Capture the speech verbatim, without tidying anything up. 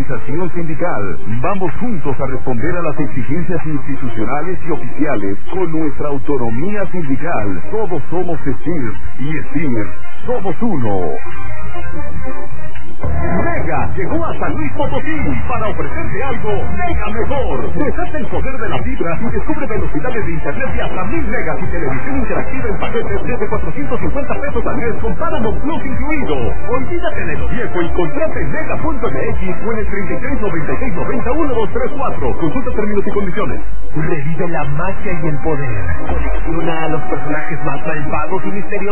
organización sindical. Vamos juntos a responder a las exigencias institucionales y oficiales con nuestra autonomía sindical. Todos somos ESIR y ESIR somos uno. Mega llegó a San Luis Potosí para ofrecerte algo mega mejor. Desata el poder de la fibra y descubre velocidades de internet de hasta mil megas y televisión interactiva en paquetes desde cuatrocientos cincuenta pesos al mes con Paramount Plus incluido. Olvídate de lo viejo y contrata en mega punto m x o en el treinta y tres noventa y seis noventa uno dos tres cuatro. Consulta términos y condiciones. Revive la magia y el poder. Colecciona a los personajes más malvados y misteriosos